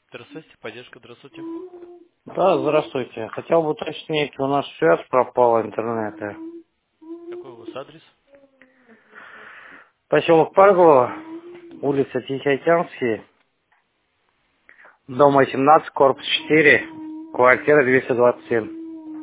Здравствуйте, поддержка, здравствуйте. Да, здравствуйте. Хотел бы уточнить, у нас связь пропала интернета. Какой у вас адрес? Поселок Парголово, улица Тихоокеанский, дом 18, корпус 4, квартира 227.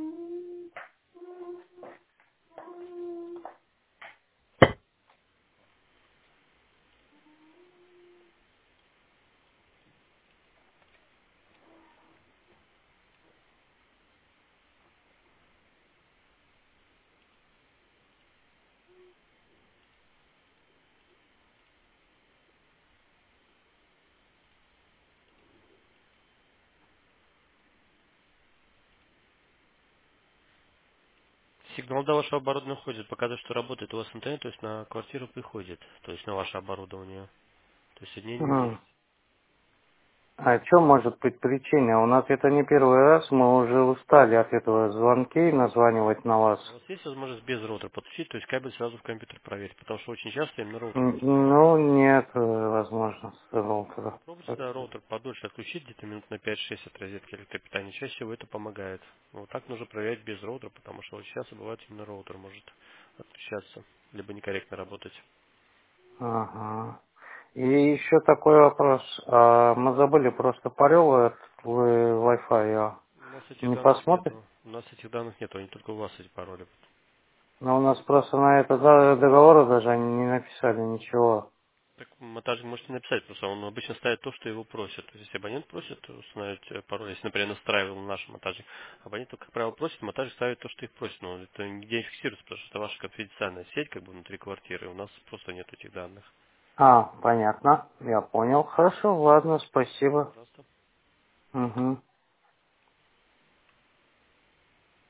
Сигнал до вашего оборудования ходит, показывает, что работает у вас интернет, то есть на квартиру приходит, то есть на ваше оборудование. То есть соединение есть. А что может быть причина? У нас это не первый раз, мы уже устали от этого звонки названивать на вас. У вас есть возможность без роутера подключить, то есть кабель сразу в компьютер проверить, потому что очень часто именно роутер мешает. Ну, нет возможности роутера. Попробуйте да, роутер подольше отключить, где-то минут на 5-6 от розетки электропитания. Чаще всего это помогает. Вот так нужно проверять без роутера, потому что очень часто бывает именно роутер может отключаться, либо некорректно работать. Ага. И еще такой вопрос. Мы забыли просто пароль от Wi-Fi. У нас этих Не данных посмотрите? нету. У нас этих данных нету, они только у вас эти пароли. Но у нас просто на это договора даже они не написали ничего. Так монтажник можете написать, просто он обычно ставит то, что его просят. То есть если абонент просит установить пароль, если, например, настраивал наш монтажник, абонент, как правило, просит, монтажник ставит то, что их просит, но это нигде не фиксируется, потому что это ваша конфиденциальная сеть, как бы внутри квартиры, у нас просто нет этих данных. Понятно. Я понял. Хорошо, ладно, спасибо. Пожалуйста. Угу.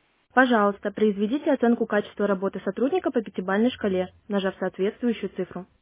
Пожалуйста, произведите оценку качества работы сотрудника по пятибалльной шкале, нажав соответствующую цифру.